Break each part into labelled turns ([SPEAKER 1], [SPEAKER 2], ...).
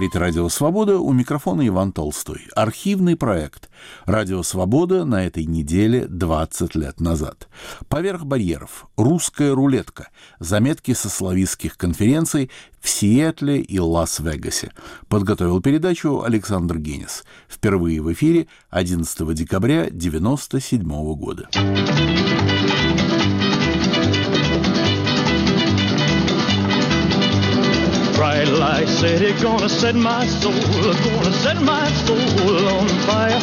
[SPEAKER 1] говорит «Радио Свобода», у микрофона Иван Толстой. Архивный проект «Радио Свобода» на этой неделе 20 лет назад. «Поверх барьеров. Русская рулетка. Заметки со славистских конференций в Сиэтле и Лас-Вегасе». Подготовил передачу Александр Генис. Впервые в эфире 11 декабря 1997 года.
[SPEAKER 2] Bright light city, gonna set my soul on fire.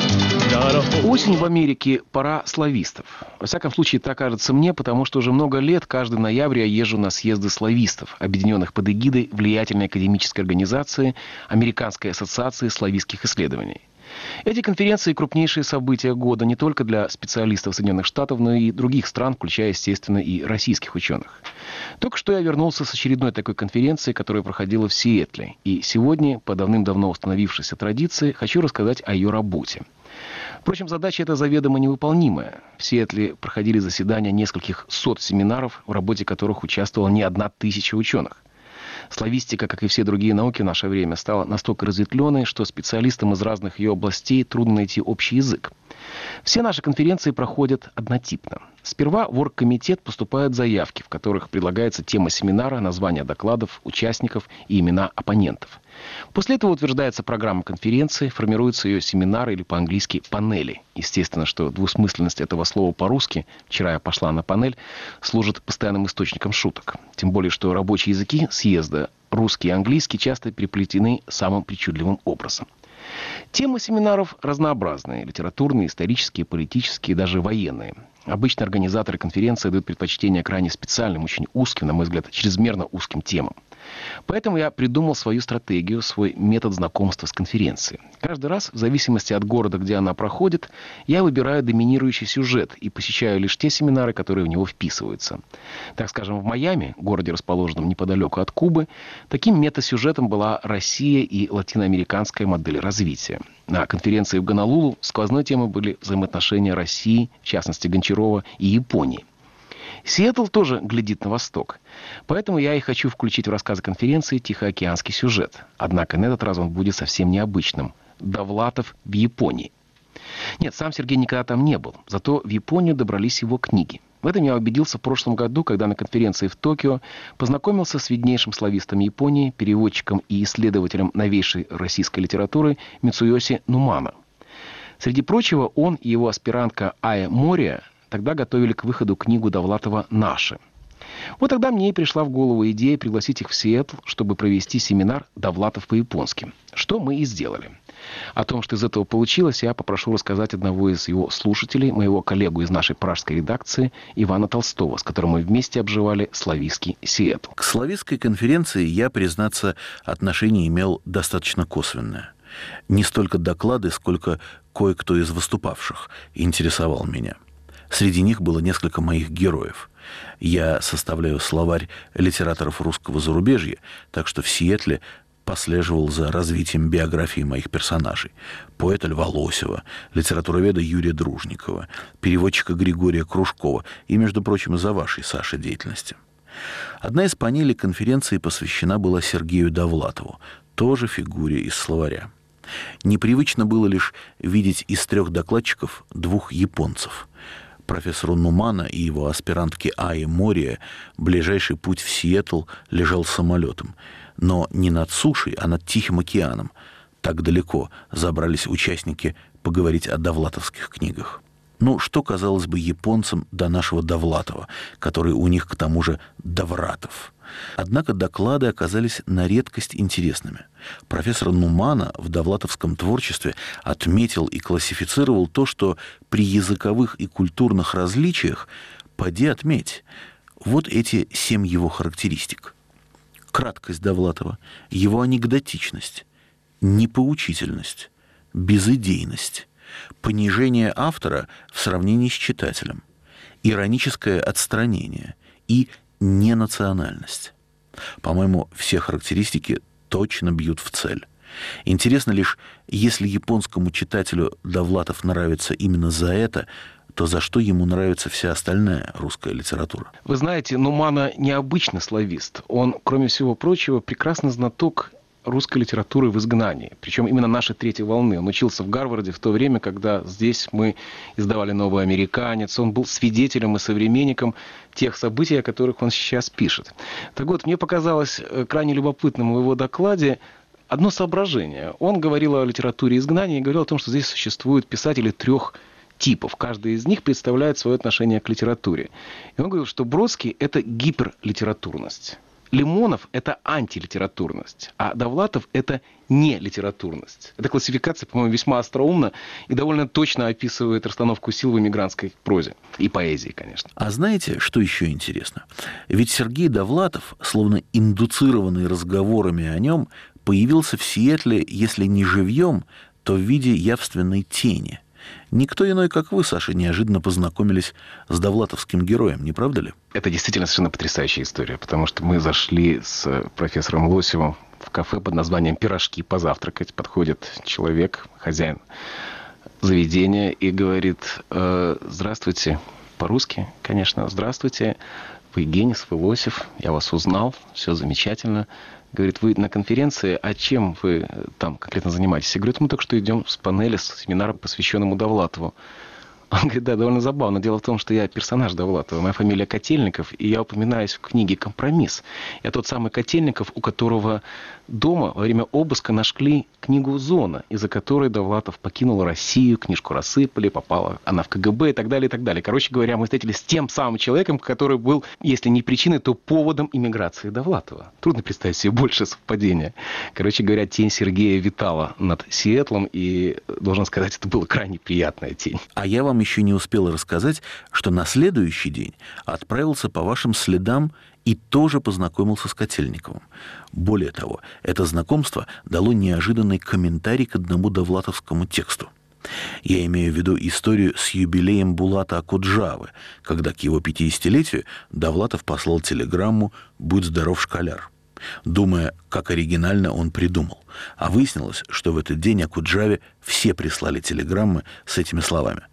[SPEAKER 3] Осень в Америке – пора славистов. Во всяком случае, так кажется мне, потому что уже много лет каждый ноябрь я езжу на съезды славистов, объединенных под эгидой влиятельной академической организации Американской ассоциации славистских исследований. Эти конференции – крупнейшие события года не только для специалистов Соединенных Штатов, но и других стран, включая, естественно, и российских ученых. Только что я вернулся с очередной такой конференции, которая проходила в Сиэтле. И сегодня, по давным-давно установившейся традиции, хочу рассказать о ее работе. Впрочем, задача эта заведомо невыполнимая. В Сиэтле проходили заседания нескольких сот семинаров, в работе которых участвовала не 1000 ученых. Славистика, как и все другие науки в наше время, стала настолько разветвленной, что специалистам из разных ее областей трудно найти общий язык. Все наши конференции проходят однотипно. Сперва в оргкомитет поступают заявки, в которых предлагается тема семинара, названия докладов, участников и имена оппонентов. После этого утверждается программа конференции, формируются ее семинары или по-английски панели. Естественно, что двусмысленность этого слова по-русски, вчера я пошла на панель, служит постоянным источником шуток. Тем более, что рабочие языки съезда, русский и английский, часто переплетены самым причудливым образом. Темы семинаров разнообразные – литературные, исторические, политические, даже военные. Обычно организаторы конференции дают предпочтение крайне специальным, очень узким, на мой взгляд, чрезмерно узким темам. Поэтому я придумал свою стратегию, свой метод знакомства с конференцией. Каждый раз, в зависимости от города, где она проходит, я выбираю доминирующий сюжет и посещаю лишь те семинары, которые в него вписываются. Так скажем, в Майами, городе, расположенном неподалеку от Кубы, таким метасюжетом была Россия и латиноамериканская модель развития. На конференции в Гонолулу сквозной темой были взаимоотношения России, в частности Гончарова, и Японии. Сиэтл тоже глядит на восток. Поэтому я и хочу включить в рассказы конференции тихоокеанский сюжет. Однако на этот раз он будет совсем необычным. Довлатов в Японии. Нет, сам Сергей никогда там не был. Зато в Японию добрались его книги. В этом я убедился в прошлом году, когда на конференции в Токио познакомился с виднейшим славистом Японии, переводчиком и исследователем новейшей российской литературы Мицуёси Нумана. Среди прочего, он и его аспирантка Ая Мория тогда готовили к выходу книгу Довлатова «Наши». Вот тогда мне и пришла в голову идея пригласить их в Сиэтл, чтобы провести семинар «Довлатов по-японски», что мы и сделали. О том, что из этого получилось, я попрошу рассказать одного из его слушателей, моего коллегу из нашей пражской редакции, Ивана Толстого, с которым мы вместе обживали славистский Сиэтл.
[SPEAKER 1] К славистской конференции я, признаться, отношение имел достаточно косвенное. Не столько доклады, сколько кое-кто из выступавших интересовал меня. Среди них было несколько моих героев. Я составляю словарь литераторов русского зарубежья, так что в Сиэтле послеживал за развитием биографии моих персонажей. Поэта Льва Лосева, литературоведа Юрия Дружникова, переводчика Григория Кружкова и, между прочим, за вашей, Саша, деятельности. Одна из панелей конференции посвящена была Сергею Довлатову, тоже фигуре из словаря. Непривычно было лишь видеть из 3 докладчиков 2 японцев. Профессору Нумана и его аспирантке Аи Мория ближайший путь в Сиэтл лежал самолетом. Но не над сушей, а над Тихим океаном. Так далеко забрались участники поговорить о довлатовских книгах. Ну, что, казалось бы, японцам до нашего Довлатова, который у них, к тому же, Довратов. Однако доклады оказались на редкость интересными. Профессор Нумана в довлатовском творчестве отметил и классифицировал то, что при языковых и культурных различиях поди отметь. Вот эти 7 его характеристик. Краткость Довлатова, его анекдотичность, непоучительность, безыдейность, понижение автора в сравнении с читателем, ироническое отстранение и ненациональность. По-моему, все характеристики точно бьют в цель. Интересно лишь, если японскому читателю Довлатов нравится именно за это, то за что ему нравится вся остальная русская литература?
[SPEAKER 3] Вы знаете, Нумана необычный славист. Он, кроме всего прочего, прекрасный знаток русской литературы в изгнании. Причем именно нашей третьей волны. Он учился в Гарварде в то время, когда здесь мы издавали «Новый американец». Он был свидетелем и современником тех событий, о которых он сейчас пишет. Так вот, мне показалось крайне любопытным в его докладе одно соображение. Он говорил о литературе изгнания и говорил о том, что здесь существуют писатели 3 типов. Каждый из них представляет свое отношение к литературе. И он говорил, что Бродский – это гиперлитературность. Лимонов – это антилитературность, а Довлатов – это нелитературность. Эта классификация, по-моему, весьма остроумна и довольно точно описывает расстановку сил в эмигрантской прозе. И поэзии, конечно.
[SPEAKER 1] А знаете, что еще интересно? Ведь Сергей Довлатов, словно индуцированный разговорами о нем, появился в Сиэтле, если не живьем, то в виде явственной тени. Никто иной, как вы, Саша, неожиданно познакомились с довлатовским героем, не правда ли?
[SPEAKER 3] Это действительно совершенно потрясающая история, потому что мы зашли с профессором Лосевым в кафе под названием «Пирожки» позавтракать. Подходит человек, хозяин заведения, и говорит: «Здравствуйте». По-русски, конечно. «Здравствуйте, вы Генис, вы Лосев, я вас узнал, все замечательно». Говорит: вы на конференции, а чем вы там конкретно занимаетесь? Я говорю: мы только что идем с панели, с семинара, посвященному Довлатову. Он говорит: да, довольно забавно. Дело в том, что я персонаж Довлатова. Моя фамилия Котельников, и я упоминаюсь в книге «Компромисс». Я тот самый Котельников, у которого дома во время обыска нашли книгу «Зона», из-за которой Довлатов покинул Россию, книжку рассыпали, попала она в КГБ и так далее, и так далее. Короче говоря, мы встретились с тем самым человеком, который был, если не причиной, то поводом иммиграции Довлатова. Трудно представить себе больше совпадения. Короче говоря, тень Сергея витала над Сиэтлом, и, должен сказать, это была крайне приятная тень.
[SPEAKER 1] А я вам еще не успел рассказать, что на следующий день отправился по вашим следам и тоже познакомился с Котельниковым. Более того, это знакомство дало неожиданный комментарий к одному довлатовскому тексту. Я имею в виду историю с юбилеем Булата Акуджавы, когда к его 50-летию Довлатов послал телеграмму «Будь здоров, школяр», думая, как оригинально он придумал. А выяснилось, что в этот день Акуджаве все прислали телеграммы с этими словами.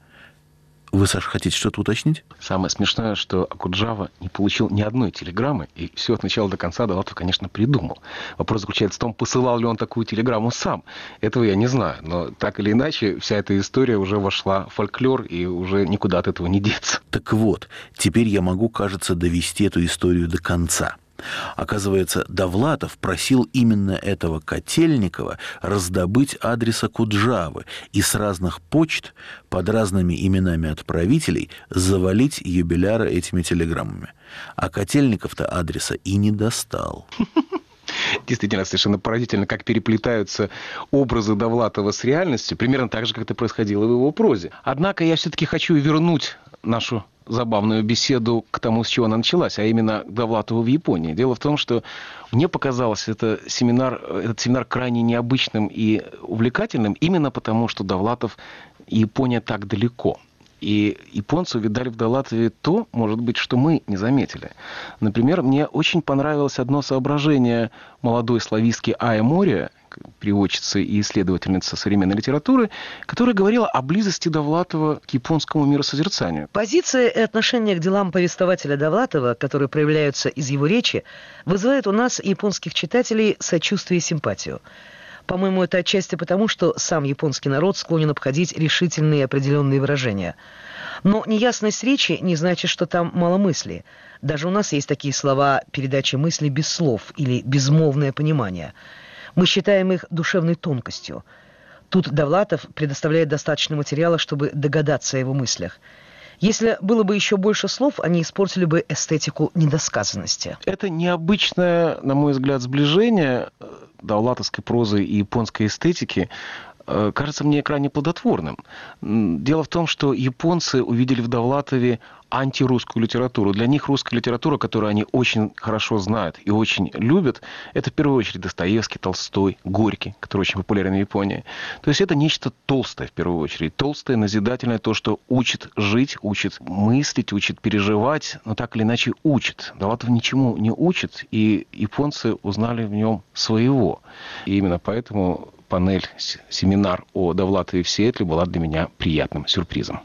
[SPEAKER 1] Вы, Саша, хотите что-то уточнить?
[SPEAKER 3] Самое смешное, что Акуджава не получил ни одной телеграммы, и все от начала до конца Довлатов, конечно, придумал. Вопрос заключается в том, посылал ли он такую телеграмму сам. Этого я не знаю, но так или иначе вся эта история уже вошла в фольклор, и уже никуда от этого не деться.
[SPEAKER 1] Так вот, теперь я могу, кажется, довести эту историю до конца. Оказывается, Довлатов просил именно этого Котельникова раздобыть адрес Акуджавы и с разных почт под разными именами отправителей завалить юбиляра этими телеграммами. А Котельников-то адреса и не достал.
[SPEAKER 3] Действительно, совершенно поразительно, как переплетаются образы Довлатова с реальностью, примерно так же, как это происходило в его прозе. Однако я все-таки хочу вернуть нашу забавную беседу к тому, с чего она началась, а именно к Довлатову в Японии. Дело в том, что мне показалось этот семинар крайне необычным и увлекательным именно потому, что Довлатов и Япония так далеко. И японцы увидали в Довлатове то, может быть, что мы не заметили. Например, мне очень понравилось одно соображение молодой славистки Аи Мория, переводчицы и исследовательницы современной литературы, которая говорила о близости Довлатова к японскому миросозерцанию.
[SPEAKER 4] Позиция и отношение к делам повествователя Довлатова, которые проявляются из его речи, вызывает у нас, японских читателей, сочувствие и симпатию. По-моему, это отчасти потому, что сам японский народ склонен обходить решительные и определенные выражения. Но неясность речи не значит, что там мало мысли. Даже у нас есть такие слова «передача мысли без слов» или «безмолвное понимание». Мы считаем их душевной тонкостью. Тут Довлатов предоставляет достаточно материала, чтобы догадаться о его мыслях. Если было бы еще больше слов, они испортили бы эстетику недосказанности.
[SPEAKER 3] Это необычное, на мой взгляд, сближение довлатовской прозы и японской эстетики кажется мне крайне плодотворным. Дело в том, что японцы увидели в Довлатове антирусскую литературу. Для них русская литература, которую они очень хорошо знают и очень любят, это в первую очередь Достоевский, Толстой, Горький, который очень популярен в Японии. То есть это нечто толстое в первую очередь. Толстое, назидательное, то, что учит жить, учит мыслить, учит переживать, но так или иначе учит. Довлатов ничему не учит, и японцы узнали в нем своего. И именно поэтому панель, семинар о Довлатове в Сиэтле была для меня приятным сюрпризом.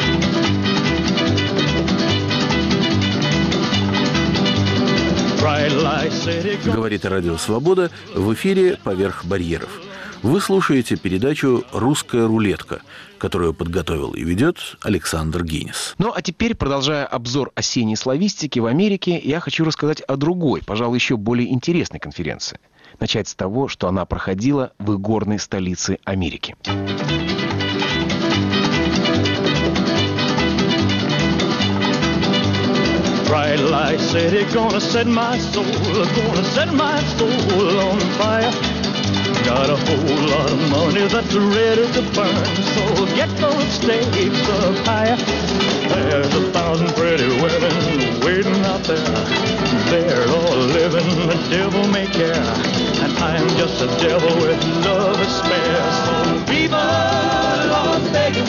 [SPEAKER 2] Friday
[SPEAKER 1] Говорит Радио Свобода, в эфире «Поверх барьеров». Вы слушаете передачу «Русская рулетка», которую подготовил и ведет Александр Гинис.
[SPEAKER 3] Ну, а теперь, продолжая обзор осенней славистики в Америке, я хочу рассказать о другой, пожалуй, еще более интересной конференции. Начать с того, что она проходила в игорной столице Америки.
[SPEAKER 2] Bright light city, gonna set my soul on fire. Got a whole lot of money that's ready to burn, so get those stakes up higher. There's 1,000 pretty women waiting out there. They're all living the devil may care, and I'm just a devil with love to spare. So viva Las Vegas,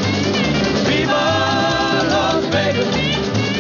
[SPEAKER 2] viva Las Vegas.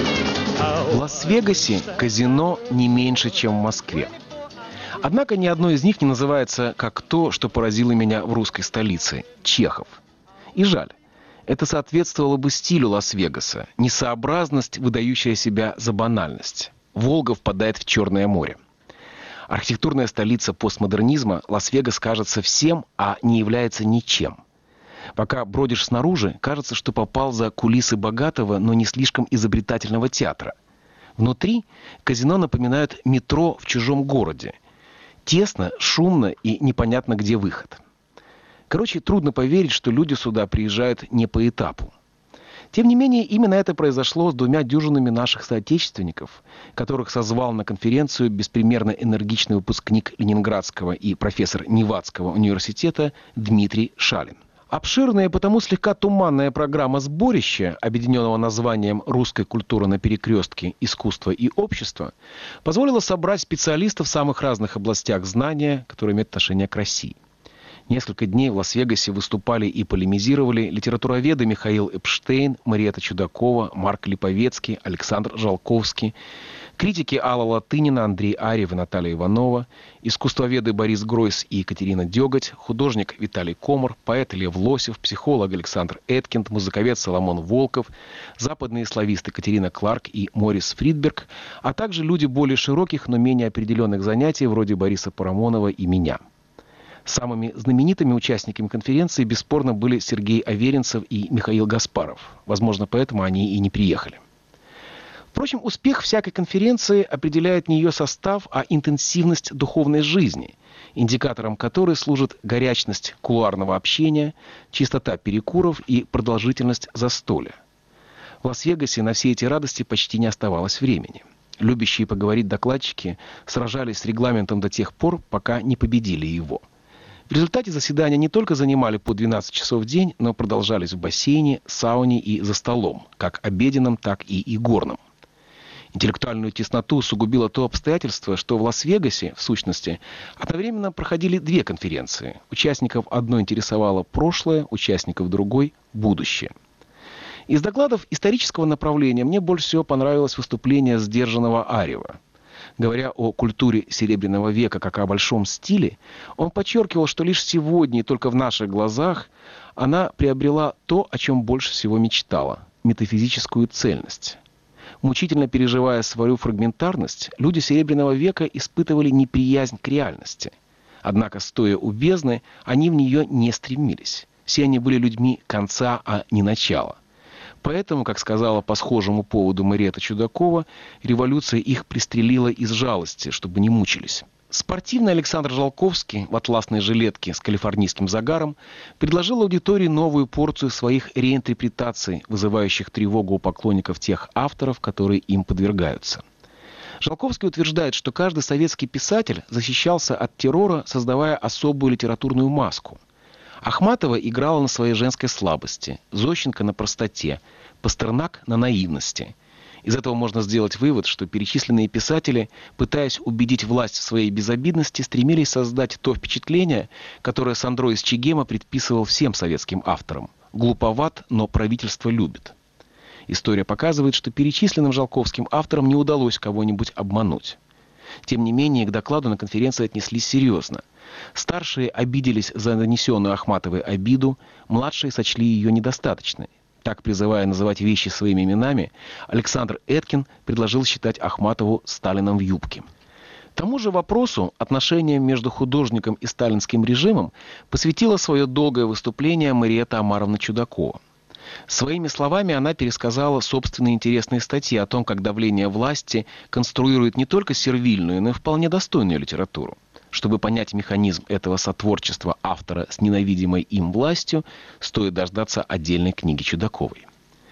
[SPEAKER 3] В Лас-Вегасе казино не меньше, чем в Москве. Однако ни одно из них не называется как то, что поразило меня в русской столице – Чехов. И жаль. Это соответствовало бы стилю Лас-Вегаса. Несообразность, выдающая себя за банальность. Волга впадает в Черное море. Архитектурная столица постмодернизма, Лас-Вегас кажется всем, а не является ничем. Пока бродишь снаружи, кажется, что попал за кулисы богатого, но не слишком изобретательного театра. Внутри казино напоминают метро в чужом городе. Тесно, шумно и непонятно, где выход. Короче, трудно поверить, что люди сюда приезжают не по этапу. Тем не менее, именно это произошло с 2 дюжинами наших соотечественников, которых созвал на конференцию беспримерно энергичный выпускник Ленинградского и профессор Невадского университета Дмитрий Шалин. Обширная и потому слегка туманная программа сборища, объединенного названием «Русская культура на перекрестке. Искусство и общество», позволила собрать специалистов в самых разных областях знания, которые имеют отношение к России. Несколько дней в Лас-Вегасе выступали и полемизировали литературоведы Михаил Эпштейн, Мариэтта Чудакова, Марк Липовецкий, Александр Жалковский, критики Алла Латынина, Андрей Арьев и Наталья Иванова, искусствоведы Борис Гройс и Екатерина Деготь, художник Виталий Комар, поэт Лев Лосев, психолог Александр Эткинд, музыковед Соломон Волков, западные слависты Катерина Кларк и Морис Фридберг, а также люди более широких, но менее определенных занятий, вроде Бориса Парамонова и меня. Самыми знаменитыми участниками конференции бесспорно были Сергей Аверинцев и Михаил Гаспаров. Возможно, поэтому они и не приехали. Впрочем, успех всякой конференции определяет не ее состав, а интенсивность духовной жизни, индикатором которой служит горячность кулуарного общения, чистота перекуров и продолжительность застолья. В Лас-Вегасе на все эти радости почти не оставалось времени. Любящие поговорить докладчики сражались с регламентом до тех пор, пока не победили его. В результате заседания не только занимали по 12 часов в день, но продолжались в бассейне, сауне и за столом, как обеденном, так и игорном. Интеллектуальную тесноту усугубило то обстоятельство, что в Лас-Вегасе, в сущности, одновременно проходили 2 конференции. Участников одной интересовало прошлое, участников другой – будущее. Из докладов исторического направления мне больше всего понравилось выступление сдержанного Арьева. Говоря о культуре Серебряного века как о большом стиле, он подчеркивал, что лишь сегодня и только в наших глазах она приобрела то, о чем больше всего мечтала – метафизическую цельность. Мучительно переживая свою фрагментарность, люди Серебряного века испытывали неприязнь к реальности. Однако, стоя у бездны, они в нее не стремились. Все они были людьми конца, а не начала. Поэтому, как сказала по схожему поводу Мариэтта Чудакова, революция их пристрелила из жалости, чтобы не мучились. Спортивный Александр Жалковский в атласной жилетке с калифорнийским загаром предложил аудитории новую порцию своих реинтерпретаций, вызывающих тревогу у поклонников тех авторов, которые им подвергаются. Жалковский утверждает, что каждый советский писатель защищался от террора, создавая особую литературную маску. Ахматова играла на своей женской слабости, Зощенко на простоте, Пастернак на наивности. Из этого можно сделать вывод, что перечисленные писатели, пытаясь убедить власть в своей безобидности, стремились создать то впечатление, которое Сандро из Чегема предписывал всем советским авторам. Глуповат, но правительство любит. История показывает, что перечисленным Жалковским авторам не удалось кого-нибудь обмануть. Тем не менее, к докладу на конференции отнеслись серьезно. Старшие обиделись за нанесенную Ахматовой обиду, младшие сочли ее недостаточной. Так, призывая называть вещи своими именами, Александр Эткин предложил считать Ахматову Сталином в юбке. Тому же вопросу отношения между художником и сталинским режимом посвятила свое долгое выступление Мариэтта Омаровна Чудакова. Своими словами она пересказала собственные интересные статьи о том, как давление власти конструирует не только сервильную, но и вполне достойную литературу. Чтобы понять механизм этого сотворчества автора с ненавидимой им властью, стоит дождаться отдельной книги Чудаковой.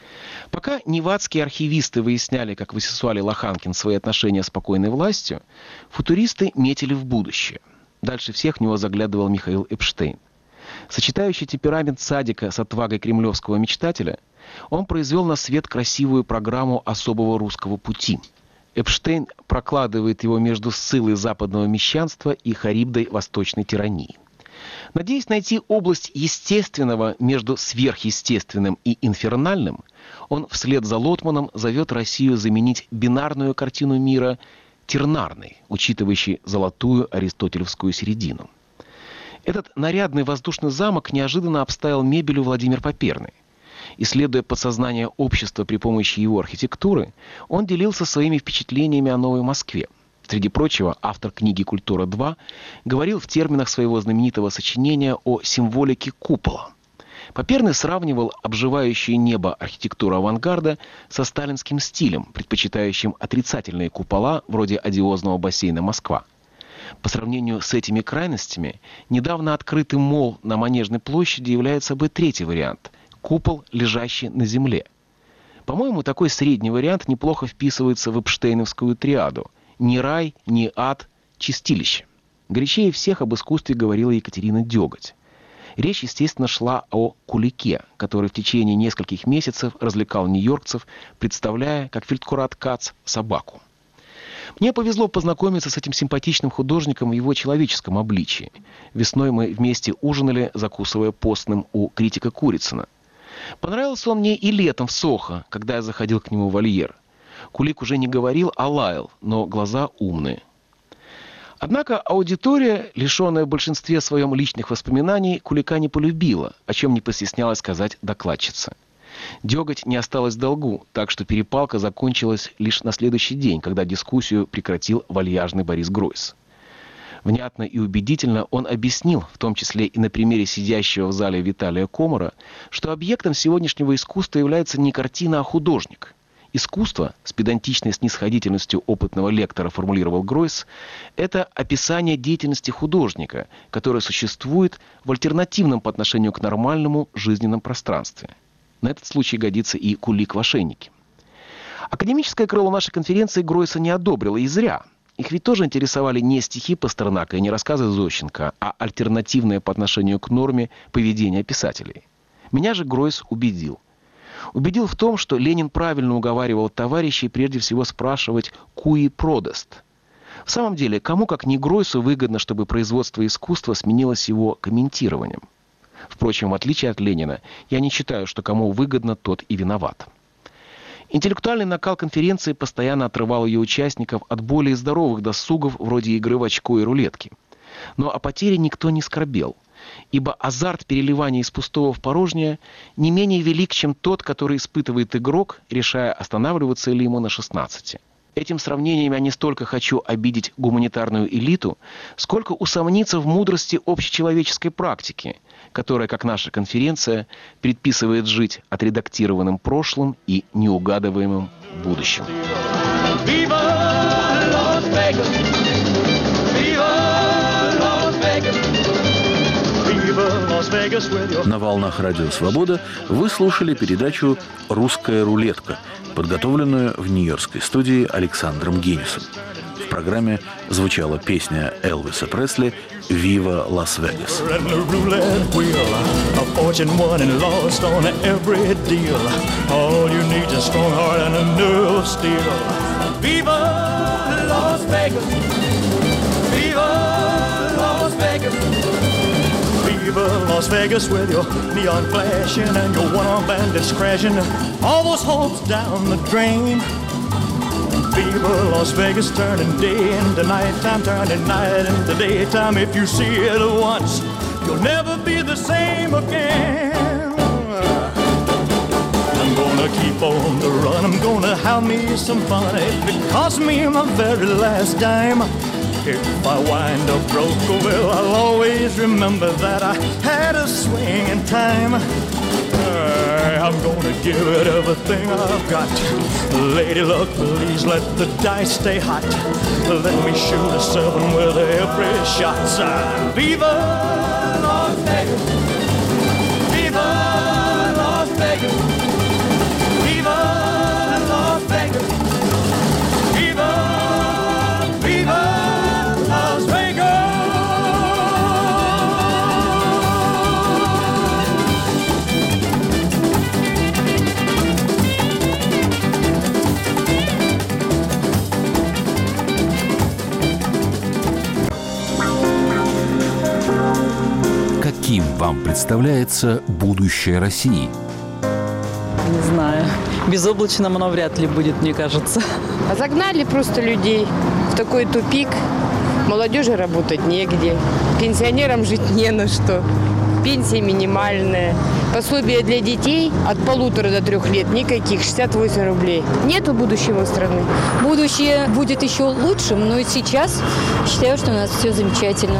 [SPEAKER 3] Пока невадские архивисты выясняли, как высесуали Лоханкин свои отношения с покойной властью, футуристы метили в будущее. Дальше всех в него заглядывал Михаил Эпштейн. Сочетающий темперамент садика с отвагой кремлевского мечтателя, он произвел на свет красивую программу особого русского пути. Эпштейн прокладывает его между Сциллой западного мещанства и Харибдой восточной тирании. Надеясь найти область естественного между сверхъестественным и инфернальным, он вслед за Лотманом зовет Россию заменить бинарную картину мира тернарной, учитывающей золотую аристотелевскую середину. Этот нарядный воздушный замок неожиданно обставил мебелью Владимир Поперный. Исследуя подсознание общества при помощи его архитектуры, он делился своими впечатлениями о Новой Москве. Среди прочего, автор книги «Культура-2» говорил в терминах своего знаменитого сочинения о символике купола. Поперный сравнивал обживающее небо архитектуру авангарда со сталинским стилем, предпочитающим отрицательные купола вроде одиозного бассейна «Москва». По сравнению с этими крайностями, недавно открытый молл на Манежной площади является собой третий вариант – купол, лежащий на земле. По-моему, такой средний вариант неплохо вписывается в эпштейновскую триаду – ни рай, ни ад, чистилище. Горячее всех об искусстве говорила Екатерина Дёготь. Речь, естественно, шла о Кулике, который в течение нескольких месяцев развлекал нью-йоркцев, представляя, как фельдкурат Кац, собаку. Мне повезло познакомиться с этим симпатичным художником в его человеческом обличии. Весной мы вместе ужинали, закусывая постным у критика Курицына. Понравился он мне и летом в Сохо, когда я заходил к нему в вольер. Кулик уже не говорил, а лаял, но глаза умные. Однако аудитория, лишенная в большинстве своем личных воспоминаний, Кулика не полюбила, о чем не постеснялась сказать докладчица. Дёготь не осталась в долгу, так что перепалка закончилась лишь на следующий день, когда дискуссию прекратил вальяжный Борис Гройс. Внятно и убедительно он объяснил, в том числе и на примере сидящего в зале Виталия Комара, что объектом сегодняшнего искусства является не картина, а художник. Искусство, с педантичной снисходительностью опытного лектора формулировал Гройс, это описание деятельности художника, которое существует в альтернативном по отношению к нормальному жизненном пространстве. На этот случай годится и Кулик в ошейнике. Академическое крыло нашей конференции Гройса не одобрило, и зря. Их ведь тоже интересовали не стихи Пастернака и не рассказы Зощенко, а альтернативное по отношению к норме поведение писателей. Меня же Гройс убедил. Убедил в том, что Ленин правильно уговаривал товарищей прежде всего спрашивать «куи продаст?». В самом деле, кому как не Гройсу выгодно, чтобы производство искусства сменилось его комментированием. Впрочем, в отличие от Ленина, я не считаю, что кому выгодно, тот и виноват. Интеллектуальный накал конференции постоянно отрывал ее участников от более здоровых досугов, вроде игры в очко и рулетки. Но о потере никто не скорбел, ибо азарт переливания из пустого в порожнее не менее велик, чем тот, который испытывает игрок, решая, останавливаться ли ему на 16. Этим сравнением я не столько хочу обидеть гуманитарную элиту, сколько усомниться в мудрости общечеловеческой практики, которая, как наша конференция, предписывает жить отредактированным прошлым и неугадываемым будущим.
[SPEAKER 1] На волнах Радио Свобода вы слушали передачу «Русская рулетка», подготовленную в нью-йоркской студии Александром Генисом. В программе звучала песня Элвиса Пресли «Вива Лас-Вегас».
[SPEAKER 2] Viva Las Vegas with your neon flashing and your one-armed bandits crashing all those hopes down the drain. Viva Las Vegas, turning day into nighttime, turning night into daytime. If you see it once, you'll never be the same again. I'm gonna keep on the run, I'm gonna have me some fun. If it costs me my very last dime, If I wind up broke, well, I'll always remember that I had a swing in time. I'm gonna give it everything I've got. Lady luck, please let the dice stay hot. Let me shoot a 7 with every shot. Viva Las Vegas! Viva Las Vegas! Viva Las Vegas! Viva, viva Las Vegas!
[SPEAKER 5] Каким вам представляется будущее России?
[SPEAKER 6] Не знаю. Безоблачным оно вряд ли будет, мне кажется.
[SPEAKER 7] Загнали просто людей в такой тупик. Молодежи работать негде. Пенсионерам жить не на что. Пенсия минимальная. Пособие для детей от 1,5 до 3 лет никаких, 68 рублей. Нету будущего страны.
[SPEAKER 8] Будущее будет еще лучшим, но и сейчас считаю, что у нас все замечательно.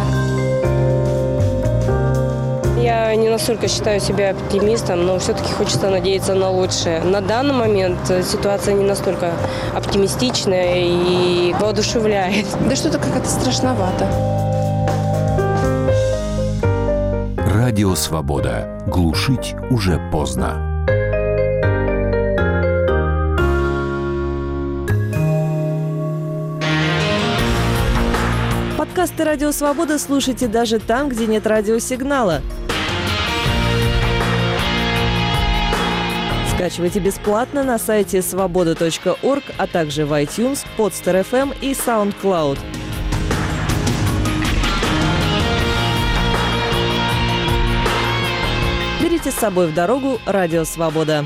[SPEAKER 7] Я не настолько считаю себя оптимистом, но все-таки хочется надеяться на лучшее. На данный момент ситуация не настолько оптимистичная и воодушевляет.
[SPEAKER 9] Да что-то как-то страшновато.
[SPEAKER 5] Радио «Свобода». Глушить уже поздно.
[SPEAKER 10] Подкасты «Радио Свобода» слушайте даже там, где нет радиосигнала. Скачивайте бесплатно на сайте svoboda.org, а также в iTunes, Podster FM и SoundCloud. Берите с собой в дорогу «Радио Свобода».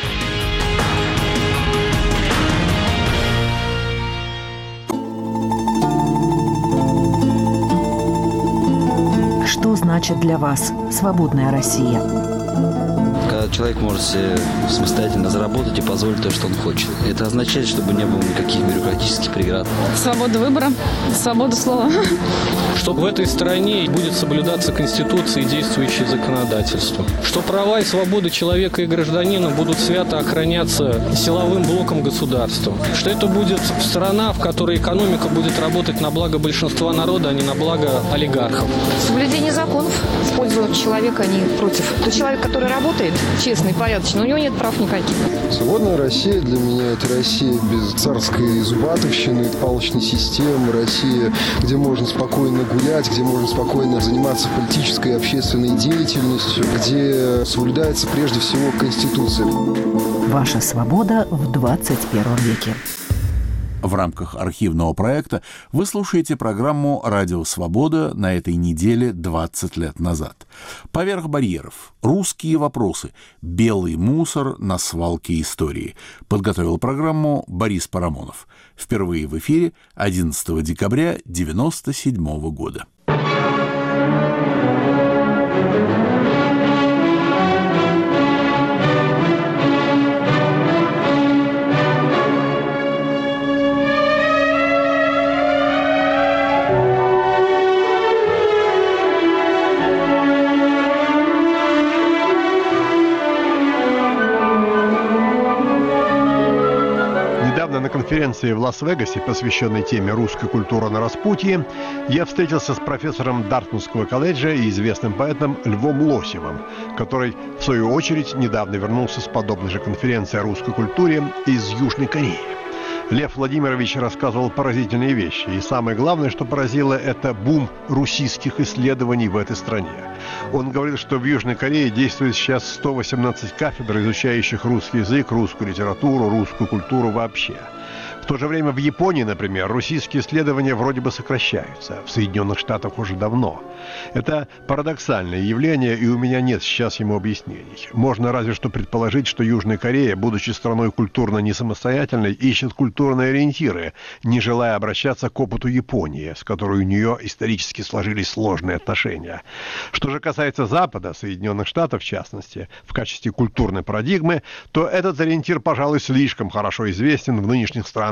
[SPEAKER 11] Что значит для вас свободная Россия?
[SPEAKER 12] Когда человек может себе самостоятельно заработать и позволить то, что он хочет. Это означает, чтобы не было никаких бюрократических преград.
[SPEAKER 13] Свобода выбора, свобода слова.
[SPEAKER 14] Что в этой стране будет соблюдаться Конституция и действующее законодательство. Что права и свободы человека и гражданина будут свято охраняться силовым блоком государства. Что это будет страна, в которой экономика будет работать на благо большинства народа, а не на благо олигархов.
[SPEAKER 13] Соблюдение законов в пользу человека, а не против. Тот человек, который работает, честный, порядочный, у него нет прав никаких.
[SPEAKER 15] Свободная Россия для меня — это Россия без царской зубатовщины, палочной системы, Россия, где можно спокойно гулять, где можно спокойно заниматься политической и общественной деятельностью, где соблюдается прежде всего Конституция.
[SPEAKER 11] Ваша свобода в 21 веке.
[SPEAKER 1] В рамках архивного проекта вы слушаете программу «Радио Свобода» на этой неделе 20 лет назад. «Поверх барьеров. Русские вопросы. Белый мусор на свалке истории». Подготовил программу Борис Парамонов. Впервые в эфире 11 декабря 1997 года.
[SPEAKER 16] На конференции в Лас-Вегасе, посвященной теме «Русская культура на распутье», я встретился с профессором Дартмутского колледжа и известным поэтом Львом Лосевым, который, в свою очередь, недавно вернулся с подобной же конференции о русской культуре из Южной Кореи. Лев Владимирович рассказывал поразительные вещи, и самое главное, что поразило, это бум русских исследований в этой стране. Он говорил, что в Южной Корее действует сейчас 118 кафедр, изучающих русский язык, русскую литературу, русскую культуру вообще. В то же время в Японии, например, русские исследования вроде бы сокращаются. В Соединенных Штатах уже давно. Это парадоксальное явление, и у меня нет сейчас ему объяснений. Можно разве что предположить, что Южная Корея, будучи страной культурно не самостоятельной, ищет культурные ориентиры, не желая обращаться к опыту Японии, с которой у нее исторически сложились сложные отношения. Что же касается Запада, Соединенных Штатов в частности, в качестве культурной парадигмы, то этот ориентир, пожалуй, слишком хорошо известен в нынешних странах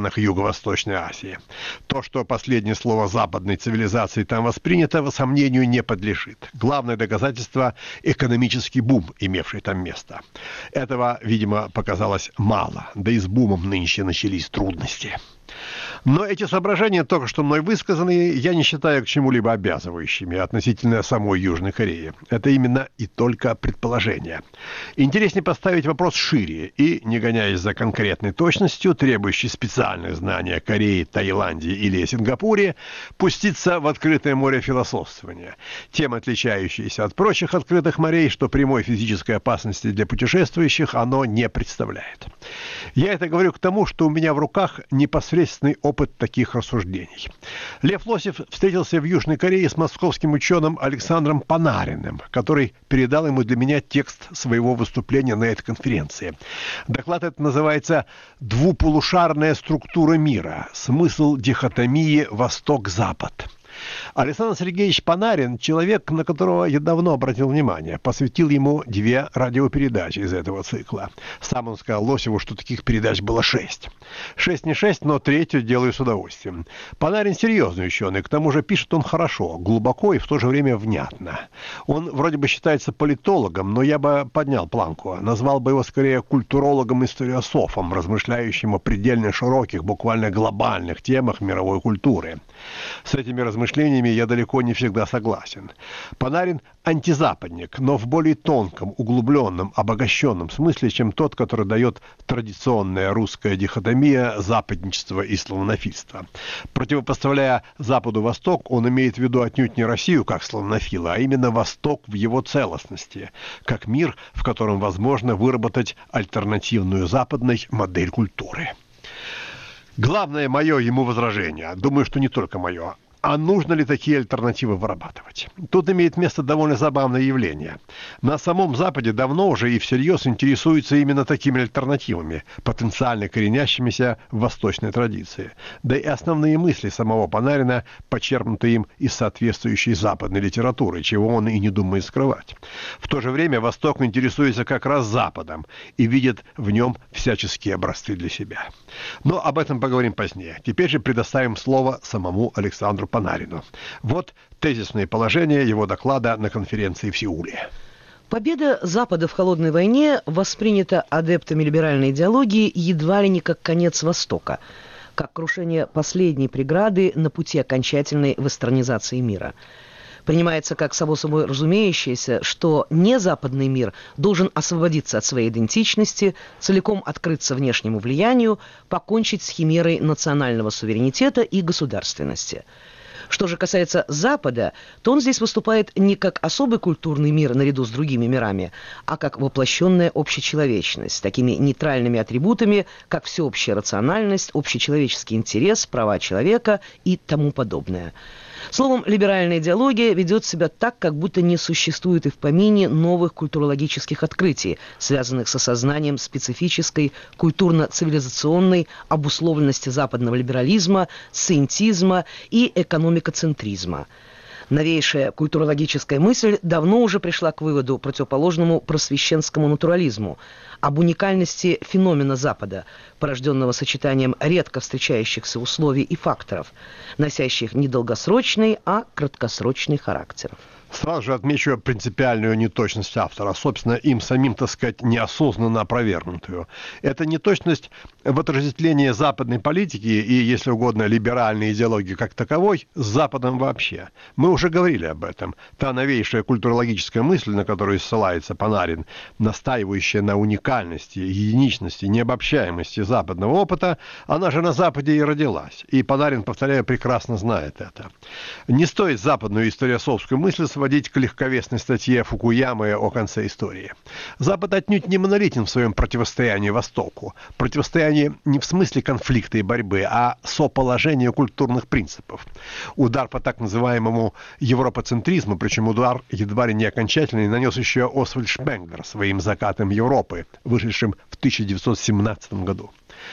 [SPEAKER 16] странах Юго-Восточной Азии. То, что последнее слово западной цивилизации там воспринято, сомнению не подлежит. Главное доказательство – экономический бум, имевший там место. Этого, видимо, показалось мало, да и с бумом нынче начались трудности. Но эти соображения, только что мной высказанные, я не считаю к чему-либо обязывающими относительно самой Южной Кореи. Это именно и только предположение. Интереснее поставить вопрос шире и, не гоняясь за конкретной точностью, требующей специальных знаний о Корее, Таиланде или Сингапуре, пуститься в открытое море философствования. Тем отличающееся от прочих открытых морей, что прямой физической опасности для путешествующих оно не представляет. Я это говорю к тому, что у меня в руках непосредственный опыт таких рассуждений. Лев Лосев встретился в Южной Корее с московским ученым Александром Панариным, который передал ему для меня текст своего выступления на этой конференции. Доклад этот называется «Двуполушарная структура мира. Смысл дихотомии Восток-Запад». Александр Сергеевич Панарин, человек, на которого я давно обратил внимание, посвятил ему 2 радиопередачи из этого цикла. Сам он сказал Лосеву, что таких передач было 6. 6 не 6, но 3-ю делаю с удовольствием. Панарин серьезный ученый, к тому же пишет он хорошо, глубоко и в то же время внятно. Он вроде бы считается политологом, но я бы поднял планку, назвал бы его скорее культурологом-историософом, размышляющим о предельно широких, буквально глобальных темах мировой культуры. С этими размышлениями я далеко не всегда согласен. Панарин антизападник, но в более тонком, углубленном, обогащенном смысле, чем тот, который дает традиционная русская дихотомия западничества и славянофильства. Противопоставляя Западу-Восток, он имеет в виду отнюдь не Россию как славянофила, а именно Восток в его целостности, как мир, в котором возможно выработать альтернативную западной модель культуры. Главное мое ему возражение, думаю, что не только мое, а нужно ли такие альтернативы вырабатывать? Тут имеет место довольно забавное явление. На самом Западе давно уже и всерьез интересуются именно такими альтернативами, потенциально коренящимися в восточной традиции. Да и основные мысли самого Панарина почерпнуты им из соответствующей западной литературы, чего он и не думает скрывать. В то же время Восток интересуется как раз Западом и видит в нем всяческие образцы для себя. Но об этом поговорим позднее. Теперь же предоставим слово самому Александру Панарину. Вот тезисные положения его доклада на конференции в Сеуле.
[SPEAKER 4] Победа Запада в холодной войне воспринята адептами либеральной идеологии едва ли не как конец Востока, как крушение последней преграды на пути окончательной вестернизации мира. Принимается как само собой разумеющееся, что незападный мир должен освободиться от своей идентичности, целиком открыться внешнему влиянию, покончить с химерой национального суверенитета и государственности. Что же касается Запада, то он здесь выступает не как особый культурный мир наряду с другими мирами, а как воплощенная общечеловечность, с такими нейтральными атрибутами, как всеобщая рациональность, общечеловеческий интерес, права человека и тому подобное. Словом, либеральная идеология ведет себя так, как будто не существует и в помине новых культурологических открытий, связанных с осознанием специфической культурно-цивилизационной обусловленности западного либерализма, сциентизма и экономикоцентризма. Новейшая культурологическая мысль давно уже пришла к выводу, противоположному просвещенскому натурализму, об уникальности феномена Запада, порожденного сочетанием редко встречающихся условий и факторов, носящих не долгосрочный, а краткосрочный характер.
[SPEAKER 16] Сразу же отмечу принципиальную неточность автора, собственно, им самим, так сказать, неосознанно опровергнутую. Это неточность в отождествлении западной политики и, если угодно, либеральной идеологии как таковой с Западом вообще. Мы уже говорили об этом. Та новейшая культурологическая мысль, на которую ссылается Панарин, настаивающая на уникальности, единичности, необобщаемости западного опыта, она же на Западе и родилась. И Панарин, повторяю, прекрасно знает это. Не стоит западную историософскую мысль сводить к легковесной статье Фукуямы о конце истории. Запад отнюдь не монолитен в своем противостоянии Востоку. Противостояние не в смысле конфликта и борьбы, а соположения культурных принципов. Удар по так называемому европоцентризму, причем удар едва ли не окончательный, нанес еще Освальд Шпенглер своим «Закатом Европы», вышедшим в 1917 году.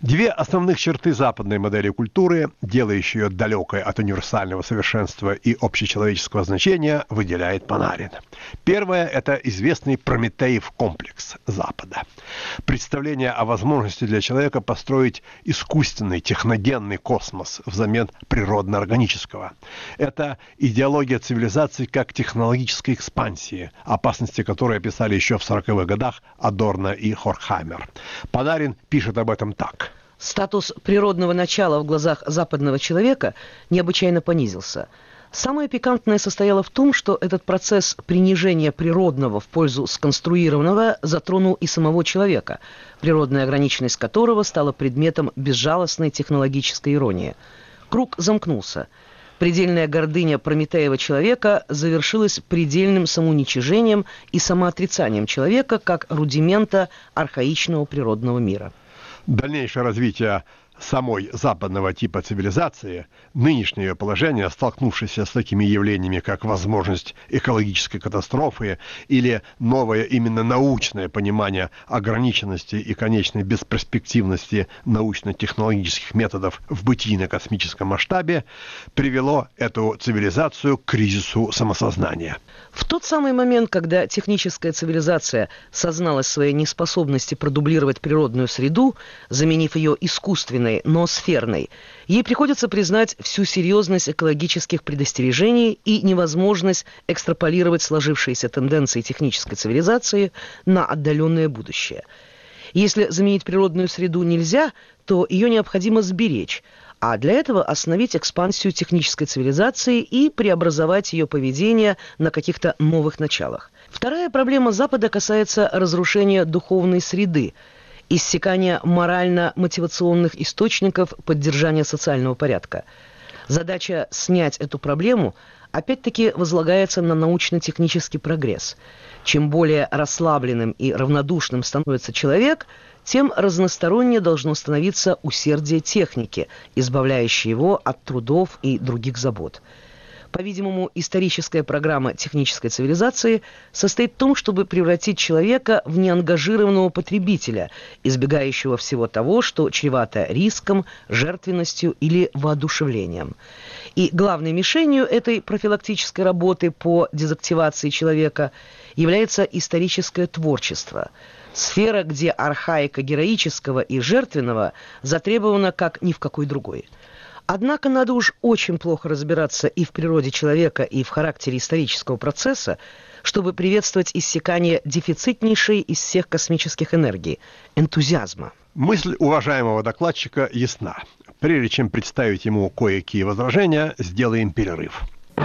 [SPEAKER 16] Две основных черты западной модели культуры, делающие ее далекой от универсального совершенства и общечеловеческого значения, выделяет Панарин. Первое – это известный Прометеев комплекс Запада. Представление о возможности для человека построить искусственный техногенный космос взамен природно-органического. Это идеология цивилизации как технологической экспансии, опасности которой описали еще в 40-х годах Адорно и Хоркхаймер. Панарин пишет об этом так.
[SPEAKER 4] Статус природного начала в глазах западного человека необычайно понизился. Самое пикантное состояло в том, что этот процесс принижения природного в пользу сконструированного затронул и самого человека, природная ограниченность которого стала предметом безжалостной технологической иронии. Круг замкнулся. Предельная гордыня Прометеева человека завершилась предельным самоуничижением и самоотрицанием человека как рудимента архаичного природного мира.
[SPEAKER 16] Дальнейшее развитие самой западного типа цивилизации, нынешнее ее положение, столкнувшееся с такими явлениями, как возможность экологической катастрофы или новое именно научное понимание ограниченности и конечной бесперспективности научно-технологических методов в бытийно-космическом масштабе, привело эту цивилизацию к кризису самосознания.
[SPEAKER 4] В тот самый момент, когда техническая цивилизация созналась в своей неспособности продублировать природную среду, заменив ее искусственной, но сферной, ей приходится признать всю серьезность экологических предостережений и невозможность экстраполировать сложившиеся тенденции технической цивилизации на отдаленное будущее. Если заменить природную среду нельзя, то ее необходимо сберечь, а для этого остановить экспансию технической цивилизации и преобразовать ее поведение на каких-то новых началах. Вторая проблема Запада касается разрушения духовной среды, иссякания морально-мотивационных источников поддержания социального порядка. Задача снять эту проблему опять-таки возлагается на научно-технический прогресс. Чем более расслабленным и равнодушным становится человек, тем разностороннее должно становиться усердие техники, избавляющей его от трудов и других забот. По-видимому, историческая программа технической цивилизации состоит в том, чтобы превратить человека в неангажированного потребителя, избегающего всего того, что чревато риском, жертвенностью или воодушевлением. И главной мишенью этой профилактической работы по дезактивации человека является историческое творчество. Сфера, где архаика героического и жертвенного затребована как ни в какой другой. Однако надо уж очень плохо разбираться и в природе человека, и в характере исторического процесса, чтобы приветствовать иссякание дефицитнейшей из всех космических энергий – энтузиазма.
[SPEAKER 16] Мысль уважаемого докладчика ясна. Прежде чем представить ему кое-какие возражения, сделаем перерыв.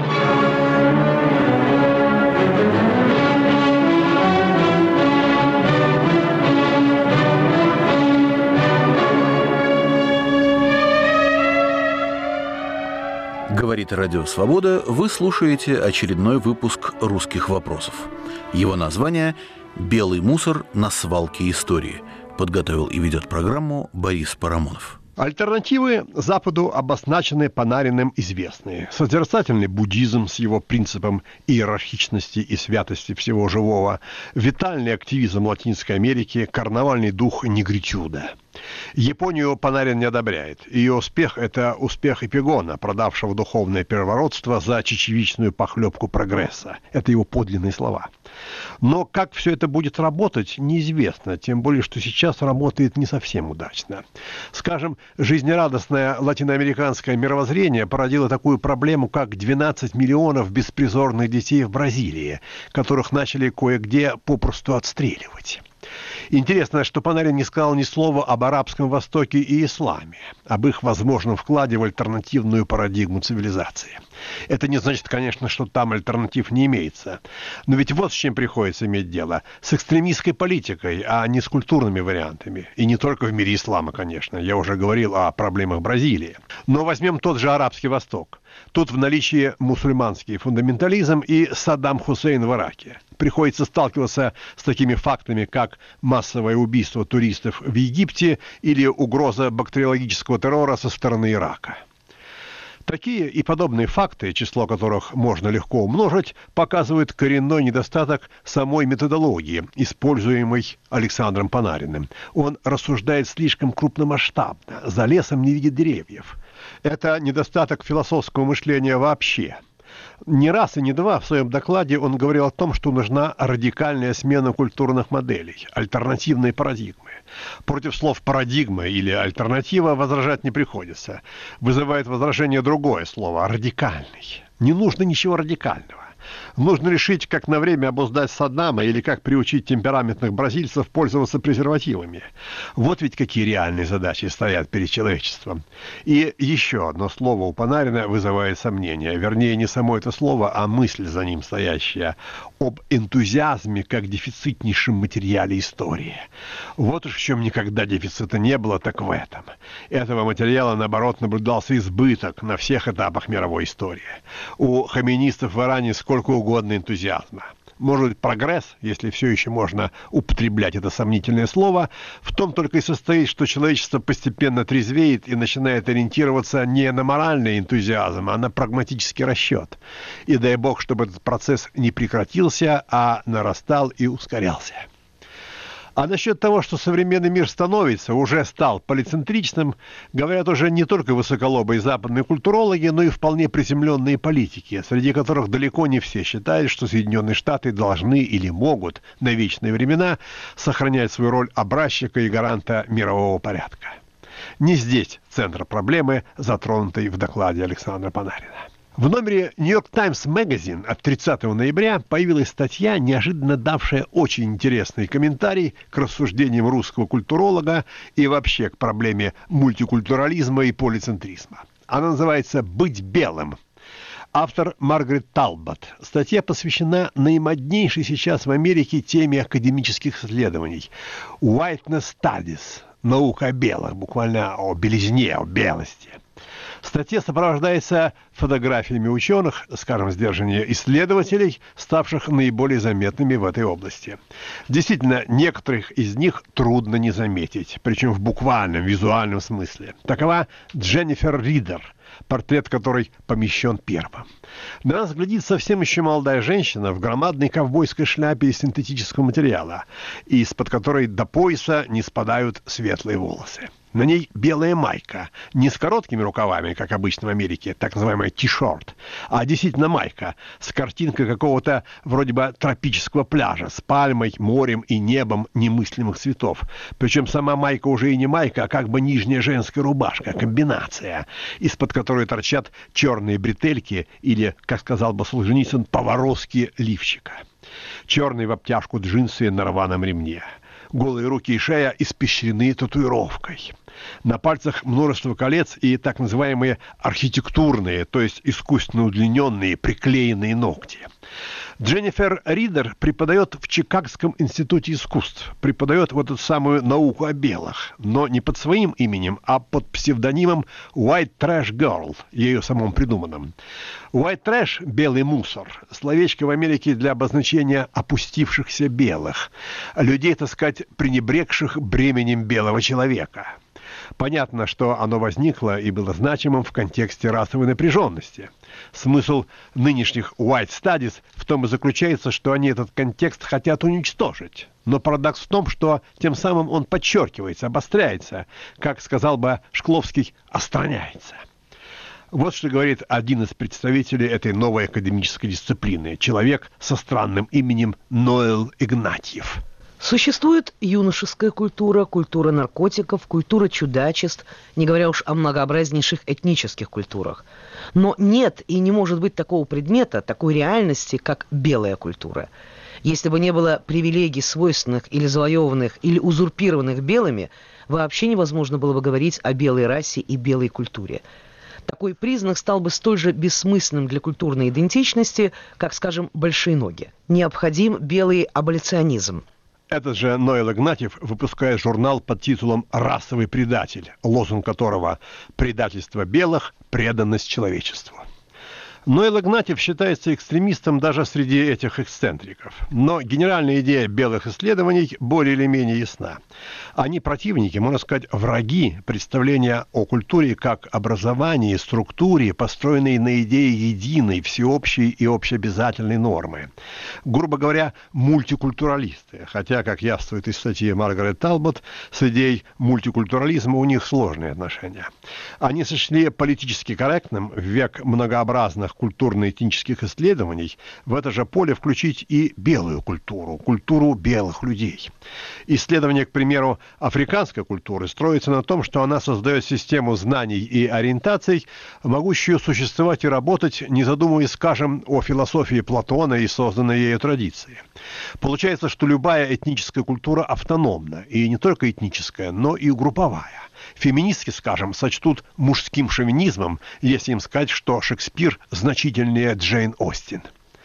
[SPEAKER 1] Говорит Радио Свобода, вы слушаете очередной выпуск «Русских вопросов». Его название «Белый мусор на свалке истории». Подготовил и ведет программу Борис Парамонов.
[SPEAKER 16] Альтернативы Западу обозначены Панариным известные. Созерцательный буддизм с его принципом иерархичности и святости всего живого, витальный активизм Латинской Америки, карнавальный дух негритюда. Японию Панарин не одобряет. Ее успех – это успех Эпигона, продавшего духовное первородство за чечевичную похлебку прогресса. Это его подлинные слова. Но как все это будет работать, неизвестно, тем более, что сейчас работает не совсем удачно. Скажем, жизнерадостное латиноамериканское мировоззрение породило такую проблему, как 12 миллионов беспризорных детей в Бразилии, которых начали кое-где попросту отстреливать. Интересно, что Панарин не сказал ни слова об Арабском Востоке и исламе, об их возможном вкладе в альтернативную парадигму цивилизации. Это не значит, конечно, что там альтернатив не имеется. Но ведь вот с чем приходится иметь дело. С экстремистской политикой, а не с культурными вариантами. И не только в мире ислама, конечно. Я уже говорил о проблемах Бразилии. Но возьмем тот же Арабский Восток. Тут в наличии мусульманский фундаментализм и Саддам Хусейн в Ираке. Приходится сталкиваться с такими фактами, как массовое убийство туристов в Египте или угроза бактериологического террора со стороны Ирака. Такие и подобные факты, число которых можно легко умножить, показывают коренной недостаток самой методологии, используемой Александром Панариным. Он рассуждает слишком крупномасштабно, за лесом не видит деревьев. Это недостаток философского мышления вообще. Не раз и не два в своем докладе он говорил о том, что нужна радикальная смена культурных моделей, альтернативные парадигмы. Против слов «парадигма» или «альтернатива» возражать не приходится. Вызывает возражение другое слово – «радикальный». Не нужно ничего радикального. Нужно решить, как на время обуздать Саддама или как приучить темпераментных бразильцев пользоваться презервативами. Вот ведь какие реальные задачи стоят перед человечеством. И еще одно слово у Панарина вызывает сомнения. Вернее, не само это слово, а мысль за ним стоящая. Об энтузиазме как дефицитнейшем материале истории. Вот уж в чем никогда дефицита не было, так в этом. Этого материала, наоборот, наблюдался избыток на всех этапах мировой истории. У хоминистов в Иране сколько угодно энтузиазма. Может быть, прогресс, если все еще можно употреблять это сомнительное слово, в том только и состоит, что человечество постепенно трезвеет и начинает ориентироваться не на моральный энтузиазм, а на прагматический расчет. И дай бог, чтобы этот процесс не прекратился, а нарастал и ускорялся. А насчет того, что современный мир уже стал полицентричным, говорят уже не только высоколобые западные культурологи, но и вполне приземленные политики, среди которых далеко не все считают, что Соединенные Штаты должны или могут на вечные времена сохранять свою роль образчика и гаранта мирового порядка. Не здесь центр проблемы, затронутой в докладе Александра Панарина. В номере New York Times Magazine от 30 ноября появилась статья, неожиданно давшая очень интересный комментарий к рассуждениям русского культуролога и вообще к проблеме мультикультурализма и полицентризма. Она называется «Быть белым». Автор Маргарет Талбот. Статья посвящена наимоднейшей сейчас в Америке теме академических исследований – Whiteness Studies, наука о белых, буквально о белизне, о белости. Статья сопровождается фотографиями ученых, скажем, сдержаннее исследователей, ставших наиболее заметными в этой области. Действительно, некоторых из них трудно не заметить, причем в буквальном, визуальном смысле. Такова Дженнифер Ридер, портрет которой помещен первым. На нас глядит совсем еще молодая женщина в громадной ковбойской шляпе из синтетического материала, из-под которой до пояса не спадают светлые волосы. На ней белая майка, не с короткими рукавами, как обычно в Америке, так называемая ти-шорт, а действительно майка с картинкой какого-то вроде бы тропического пляжа с пальмой, морем и небом немыслимых цветов. Причем сама майка уже и не майка, а как бы нижняя женская рубашка, комбинация, из-под которой торчат черные бретельки или, как сказал бы Солженицын, поворозки лифчика. Черные в обтяжку джинсы на рваном ремне. Голые руки и шея испещрены татуировкой. На пальцах множество колец и так называемые архитектурные, то есть искусственно удлиненные, приклеенные ногти. Дженнифер Ридер преподает в Чикагском институте искусств, преподает вот эту самую науку о белых, но не под своим именем, а под псевдонимом White Trash Girl, ею самым придуманным. White Trash – белый мусор, словечко в Америке для обозначения опустившихся белых, людей, так сказать, пренебрегших бременем белого человека. Понятно, что оно возникло и было значимым в контексте расовой напряженности. Смысл нынешних white studies в том и заключается, что они этот контекст хотят уничтожить. Но парадокс в том, что тем самым он подчеркивается, обостряется, как сказал бы Шкловский, остраняется. Вот что говорит один из представителей этой новой академической дисциплины, человек со странным именем Ноэл Игнатьев.
[SPEAKER 4] Существует юношеская культура, культура наркотиков, культура чудачеств, не говоря уж о многообразнейших этнических культурах. Но нет и не может быть такого предмета, такой реальности, как белая культура. Если бы не было привилегий, свойственных или завоеванных, или узурпированных белыми, вообще невозможно было бы говорить о белой расе и белой культуре. Такой признак стал бы столь же бессмысленным для культурной идентичности, как, скажем, большие ноги. Необходим белый аболиционизм.
[SPEAKER 16] Этот же Ноэл Игнатьев выпускает журнал под титулом «Расовый предатель», лозунг которого «Предательство белых, преданность человечеству». Ноэл Игнатьев считается экстремистом даже среди этих эксцентриков. Но генеральная идея белых исследований более или менее ясна. Они противники, можно сказать, враги представления о культуре как образовании, структуре, построенной на идее единой, всеобщей и общеобязательной нормы. Грубо говоря, мультикультуралисты. Хотя, как явствует из статьи Маргарет Талбот, с идеей мультикультурализма у них сложные отношения. Они сочли политически корректным в век многообразных культурно-этнических исследований в это же поле включить и белую культуру, культуру белых людей. Исследование, к примеру, африканской культуры строится на том, что она создает систему знаний и ориентаций, могущую существовать и работать, не задумываясь, скажем, о философии Платона и созданной ею традиции. Получается, что любая этническая культура автономна, и не только этническая, но и групповая. Феминистки, скажем, сочтут мужским шовинизмом, если им сказать, что Шекспир значительнее Джейн Остин.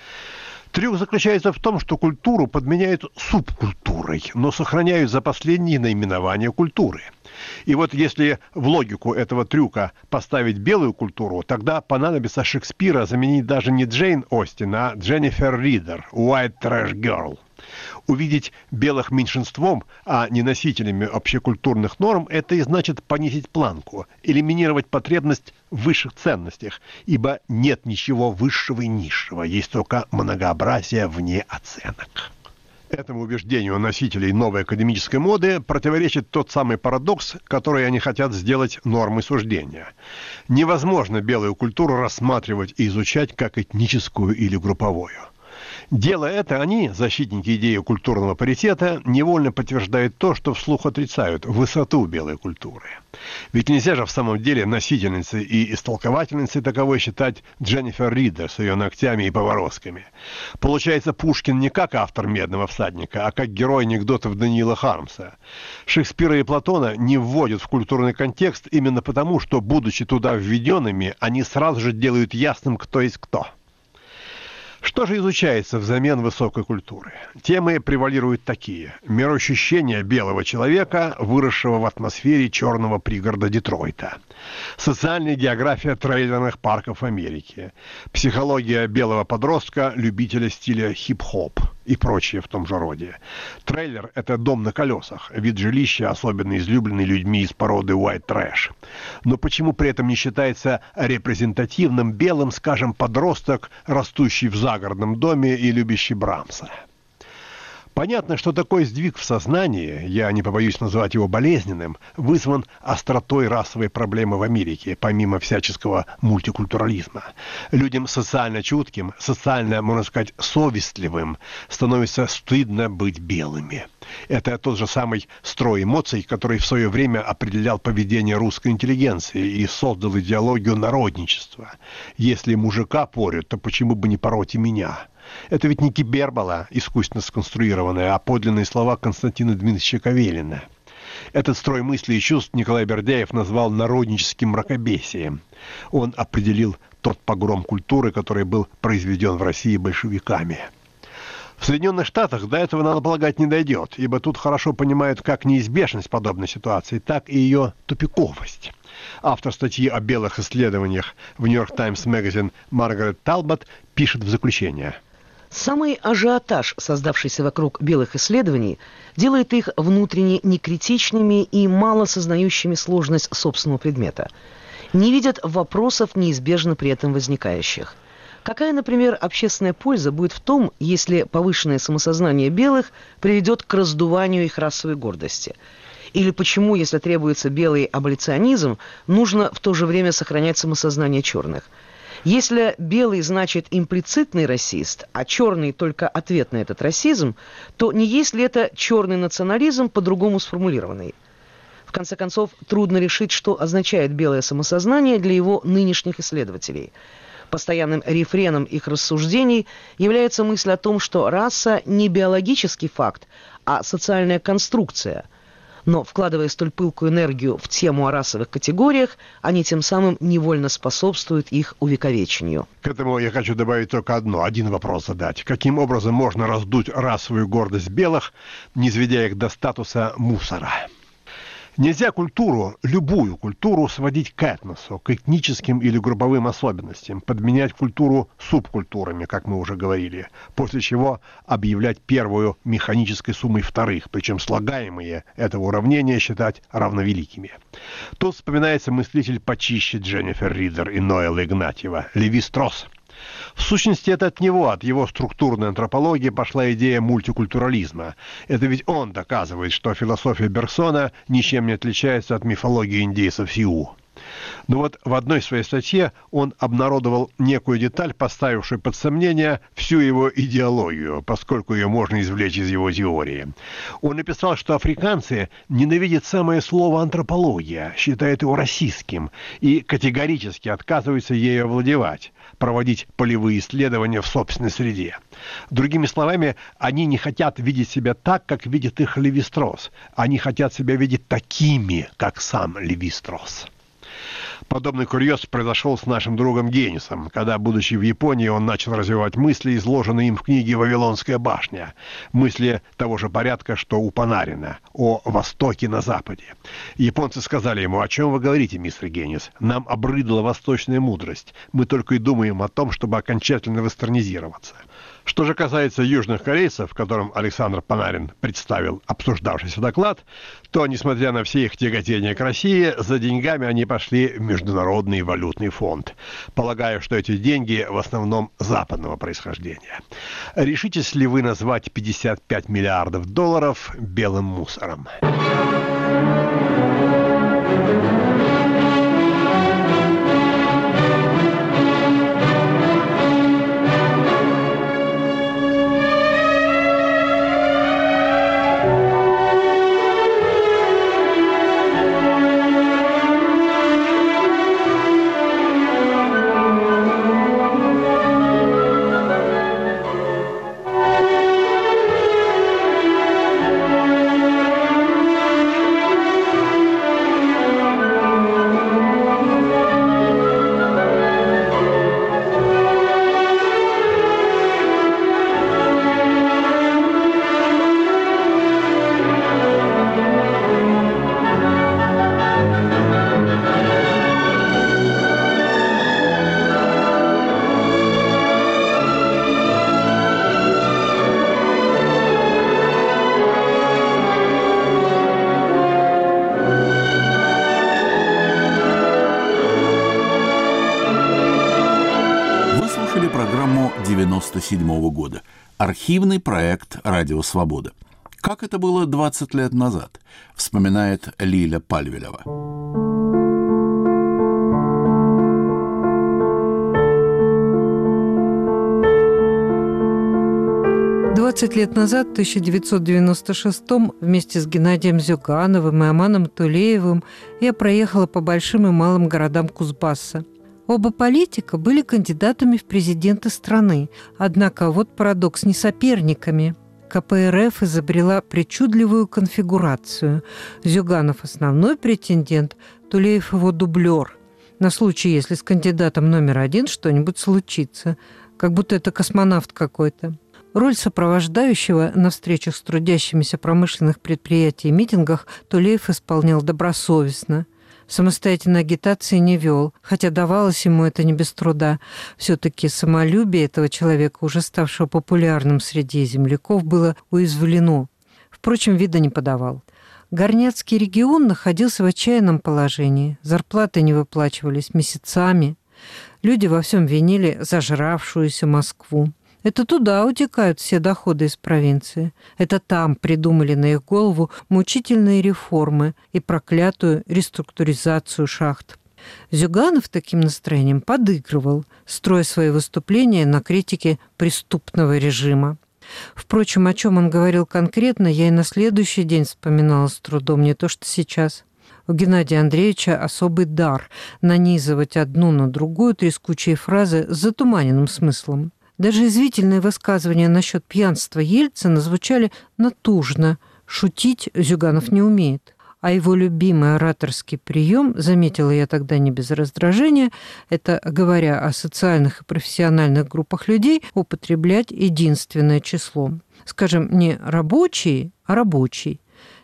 [SPEAKER 16] Трюк заключается в том, что культуру подменяют субкультурой, но сохраняют за последние наименования культуры. И вот если в логику этого трюка поставить белую культуру, тогда понадобится Шекспира заменить даже не Джейн Остин, а Дженнифер Ридер, White Trash Girl. Увидеть белых меньшинством, а не носителями общекультурных норм, это и значит понизить планку, элиминировать потребность в высших ценностях, ибо нет ничего высшего и низшего, есть только многообразие вне оценок. Этому убеждению носителей новой академической моды противоречит тот самый парадокс, который они хотят сделать нормой суждения. Невозможно белую культуру рассматривать и изучать как этническую или групповую. Делая это, они, защитники идеи культурного паритета, невольно подтверждают то, что вслух отрицают – высоту белой культуры. Ведь нельзя же в самом деле носительницей и истолковательницей таковой считать Дженнифер Ридер с ее ногтями и поворозками. Получается, Пушкин не как автор «Медного всадника», а как герой анекдотов Даниила Хармса. Шекспира и Платона не вводят в культурный контекст именно потому, что, будучи туда введенными, они сразу же делают ясным, кто есть кто. Что же изучается взамен высокой культуры? Темы превалируют такие. Мироощущение белого человека, выросшего в атмосфере черного пригорода Детройта. Социальная география трейлерных парков Америки. Психология белого подростка, любителя стиля хип-хоп и прочее в том же роде. Трейлер – это дом на колесах, вид жилища, особенно излюбленный людьми из породы white trash. Но почему при этом не считается репрезентативным белым, скажем, подросток, растущий в загородном доме и любящий Брамса? Понятно, что такой сдвиг в сознании, я не побоюсь назвать его болезненным, вызван остротой расовой проблемы в Америке, помимо всяческого мультикультурализма. Людям социально чутким, социально, можно сказать, совестливым становится стыдно быть белыми. Это тот же самый строй эмоций, который в свое время определял поведение русской интеллигенции и создал идеологию народничества. Если мужика порют, то почему бы не пороть и меня? Это ведь не гипербола, искусственно сконструированная, а подлинные слова Константина Дмитриевича Кавелина. Этот строй мыслей и чувств Николай Бердяев назвал народническим мракобесием. Он определил тот погром культуры, который был произведен в России большевиками. В Соединенных Штатах до этого, надо полагать, не дойдет, ибо тут хорошо понимают как неизбежность подобной ситуации, так и ее тупиковость. Автор статьи о белых исследованиях в New York Times Magazine Маргарет Талбот пишет в заключение.
[SPEAKER 4] Самый ажиотаж, создавшийся вокруг белых исследований, делает их внутренне некритичными и мало сознающими сложность собственного предмета. Не видят вопросов, неизбежно при этом возникающих. Какая, например, общественная польза будет в том, если повышенное самосознание белых приведет к раздуванию их расовой гордости? Или почему, если требуется белый аболиционизм, нужно в то же время сохранять самосознание черных? Если белый значит имплицитный расист, а черный только ответ на этот расизм, то не есть ли это черный национализм, по-другому сформулированный? В конце концов, трудно решить, что означает белое самосознание для его нынешних исследователей. Постоянным рефреном их рассуждений является мысль о том, что раса не биологический факт, а социальная конструкция. Но, вкладывая столь пылкую энергию в тему о расовых категориях, они тем самым невольно способствуют их увековечению.
[SPEAKER 16] К этому я хочу добавить только один вопрос задать. Каким образом можно раздуть расовую гордость белых, низведя их до статуса мусора? Нельзя культуру, любую культуру, сводить к этносу, к этническим или групповым особенностям, подменять культуру субкультурами, как мы уже говорили, после чего объявлять первую механической суммой вторых, причем слагаемые этого уравнения считать равновеликими. Тут вспоминается мыслитель почище Дженнифер Ридер и Ноэла Игнатьева, Леви-Стросс. В сущности, это от него, от его структурной антропологии пошла идея мультикультурализма. Это ведь он доказывает, что философия Бергсона ничем не отличается от мифологии индейцев Сиу. Но вот в одной своей статье он обнародовал некую деталь, поставившую под сомнение всю его идеологию, поскольку ее можно извлечь из его теории. Он написал, что африканцы ненавидят самое слово «антропология», считают его расистским и категорически отказываются ею овладевать, проводить полевые исследования в собственной среде. Другими словами, они не хотят видеть себя так, как видит их Леви-Стросс. Они хотят себя видеть такими, как сам Леви-Стросс. Подобный курьез произошел с нашим другом Генисом, когда, будучи в Японии, он начал развивать мысли, изложенные им в книге «Вавилонская башня». Мысли того же порядка, что у Панарина, о Востоке на Западе. Японцы сказали ему: «О чем вы говорите, мистер Генис? Нам обрыдла восточная мудрость. Мы только и думаем о том, чтобы окончательно вестернизироваться». Что же касается южных корейцев, которым Александр Панарин представил обсуждавшийся доклад, то, несмотря на все их тяготения к России, за деньгами они пошли в Международный валютный фонд, полагая, что эти деньги в основном западного происхождения. Решитесь ли вы назвать 55 миллиардов долларов белым мусором?
[SPEAKER 1] Программу 1997 года. Архивный проект «Радио Свобода». Как это было 20 лет назад, вспоминает Лиля Пальвелева.
[SPEAKER 17] 20 лет назад, в 1996-м, вместе с Геннадием Зюгановым и Аманом Тулеевым я проехала по большим и малым городам Кузбасса. Оба политика были кандидатами в президенты страны, однако вот парадокс, не соперниками. КПРФ изобрела причудливую конфигурацию. Зюганов – основной претендент, Тулеев – его дублер. На случай, если с кандидатом номер один что-нибудь случится. Как будто это космонавт какой-то. Роль сопровождающего на встречах с трудящимися промышленных предприятий и митингах Тулеев исполнял добросовестно. Самостоятельной агитации не вел, хотя давалось ему это не без труда. Все-таки самолюбие этого человека, уже ставшего популярным среди земляков, было уязвлено. Впрочем, вида не подавал. Горняцкий регион находился в отчаянном положении. Зарплаты не выплачивались месяцами. Люди во всем винили зажравшуюся Москву. Это туда утекают все доходы из провинции. Это там придумали на их голову мучительные реформы и проклятую реструктуризацию шахт. Зюганов таким настроением подыгрывал, строя свои выступления на критике преступного режима. Впрочем, о чем он говорил конкретно, я и на следующий день вспоминала с трудом, не то что сейчас. У Геннадия Андреевича особый дар нанизывать одну на другую трескучие фразы с затуманенным смыслом. Даже извительные высказывания насчет пьянства Ельцина звучали натужно. Шутить Зюганов не умеет. А его любимый ораторский прием, заметила я тогда не без раздражения, это, говоря о социальных и профессиональных группах людей, употреблять единственное число. Скажем, не рабочие, а рабочий.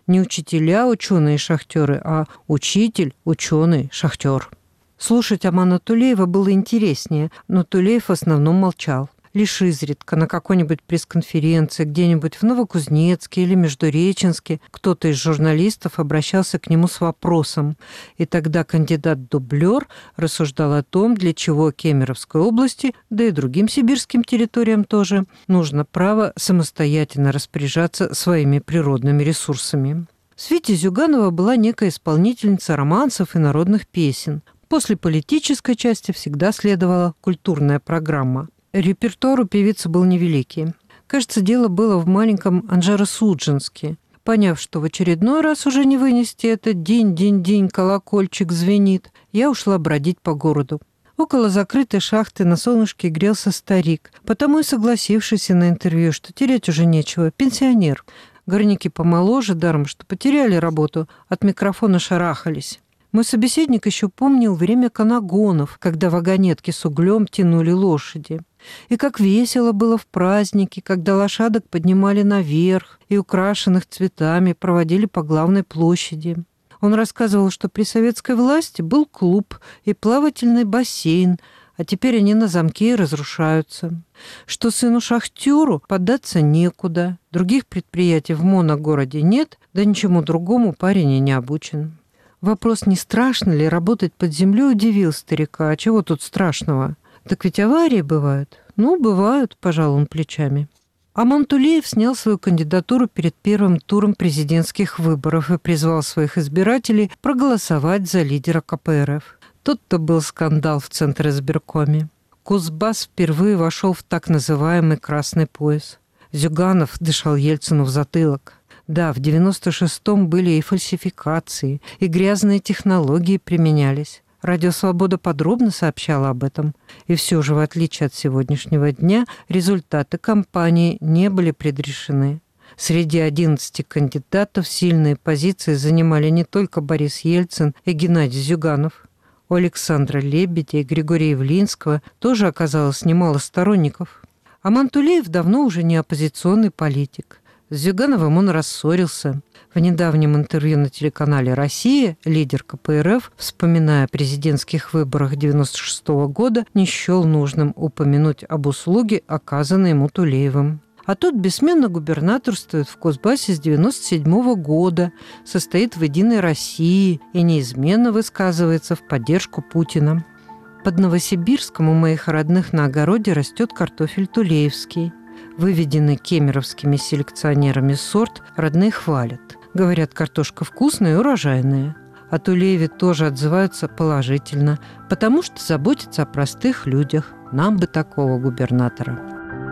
[SPEAKER 17] Не учителя, ученые, шахтеры, а учитель, ученый, шахтер. Слушать Амана Тулеева было интереснее, но Тулеев в основном молчал. Лишь изредка на какой-нибудь пресс-конференции где-нибудь в Новокузнецке или Междуреченске кто-то из журналистов обращался к нему с вопросом, и тогда кандидат-дублер рассуждал о том, для чего Кемеровской области, да и другим сибирским территориям тоже, нужно право самостоятельно распоряжаться своими природными ресурсами. В свите Зюганова была некая исполнительница романсов и народных песен. После политической части всегда следовала культурная программа. Репертуар у певицы был невеликий. Кажется, дело было в маленьком Анжеро-Судженске. Поняв, что в очередной раз уже не вынести это «динь-динь-динь, колокольчик звенит», я ушла бродить по городу. Около закрытой шахты на солнышке грелся старик, потому и согласившийся на интервью, что терять уже нечего, пенсионер. Горняки помоложе, даром, что потеряли работу, от микрофона шарахались. Мой собеседник еще помнил время канагонов, когда вагонетки с углем тянули лошади. И как весело было в праздники, когда лошадок поднимали наверх и украшенных цветами проводили по главной площади. Он рассказывал, что при советской власти был клуб и плавательный бассейн, а теперь они на замке и разрушаются. Что сыну-шахтеру податься некуда, других предприятий в моногороде нет, да ничему другому парень и не обучен. Вопрос, не страшно ли работать под землей, удивил старика. А чего тут страшного? Так ведь аварии бывают. Ну, бывают, пожал он плечами. Аман Тулеев снял свою кандидатуру перед первым туром президентских выборов и призвал своих избирателей проголосовать за лидера КПРФ. Тот-то был скандал в Центризбиркоме. Кузбасс впервые вошел в так называемый «красный пояс». Зюганов дышал Ельцину в затылок. Да, в 96-м были и фальсификации, и грязные технологии применялись. Радио «Свобода» подробно сообщала об этом. И все же, в отличие от сегодняшнего дня, результаты кампании не были предрешены. Среди 11 кандидатов сильные позиции занимали не только Борис Ельцин и Геннадий Зюганов. У Александра Лебедя и Григория Явлинского тоже оказалось немало сторонников. Аман Тулеев давно уже не оппозиционный политик. С Зюгановым он рассорился. В недавнем интервью на телеканале «Россия» лидер КПРФ, вспоминая о президентских выборах 1996 года, не счел нужным упомянуть об услуге, оказанной ему Тулеевым. А тот бессменно губернаторствует в Кузбассе с 1997 года, состоит в «Единой России» и неизменно высказывается в поддержку Путина. Под Новосибирском у моих родных на огороде растет картофель тулеевский. Выведенный кемеровскими селекционерами сорт родные хвалят. Говорят, картошка вкусная и урожайная. О Тулееве тоже отзываются положительно, потому что заботится о простых людях. Нам бы такого губернатора.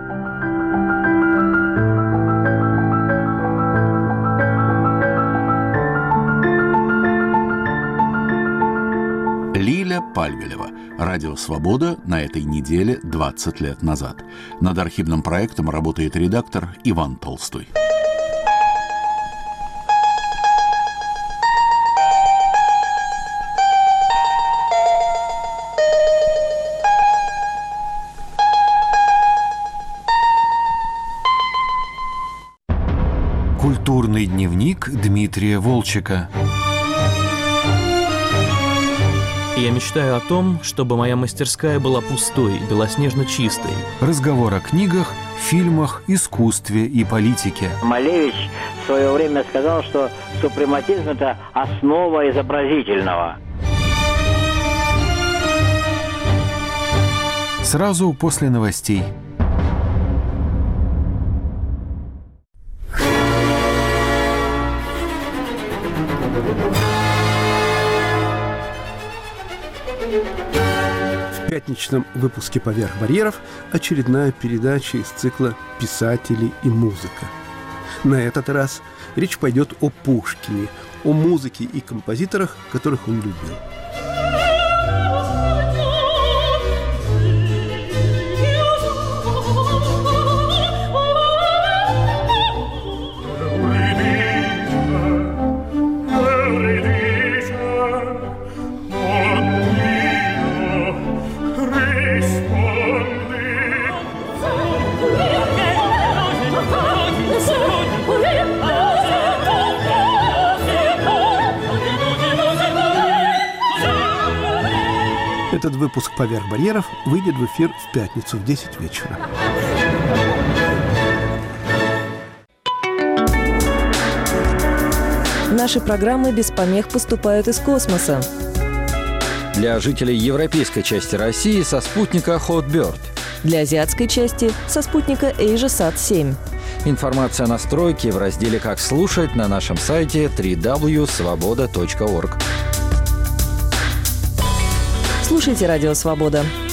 [SPEAKER 1] Лиля Пальвелева. Радио «Свобода» на этой неделе 20 лет назад. Над архивным проектом работает редактор Иван Толстой.
[SPEAKER 5] Культурный дневник Дмитрия Волчека.
[SPEAKER 18] Я мечтаю о том, чтобы моя мастерская была пустой, белоснежно чистой.
[SPEAKER 5] Разговор о книгах, фильмах, искусстве и политике.
[SPEAKER 19] Малевич в свое время сказал, что супрематизм – это основа изобразительного.
[SPEAKER 5] Сразу после новостей.
[SPEAKER 20] В пятничном выпуске «Поверх барьеров» очередная передача из цикла «Писатели и музыка». На этот раз речь пойдет о Пушкине, о музыке и композиторах, которых он любил.
[SPEAKER 2] Rispondi
[SPEAKER 20] Этот выпуск «Поверх барьеров» выйдет в эфир в пятницу в 10 вечера.
[SPEAKER 10] Наши программы без помех поступают из космоса.
[SPEAKER 21] Для жителей европейской части России со спутника Hotbird.
[SPEAKER 10] Для азиатской части со спутника AsiaSat-7.
[SPEAKER 21] Информация о настройке в разделе «Как слушать» на нашем сайте www.svoboda.org.
[SPEAKER 10] Слушайте «Радио Свобода».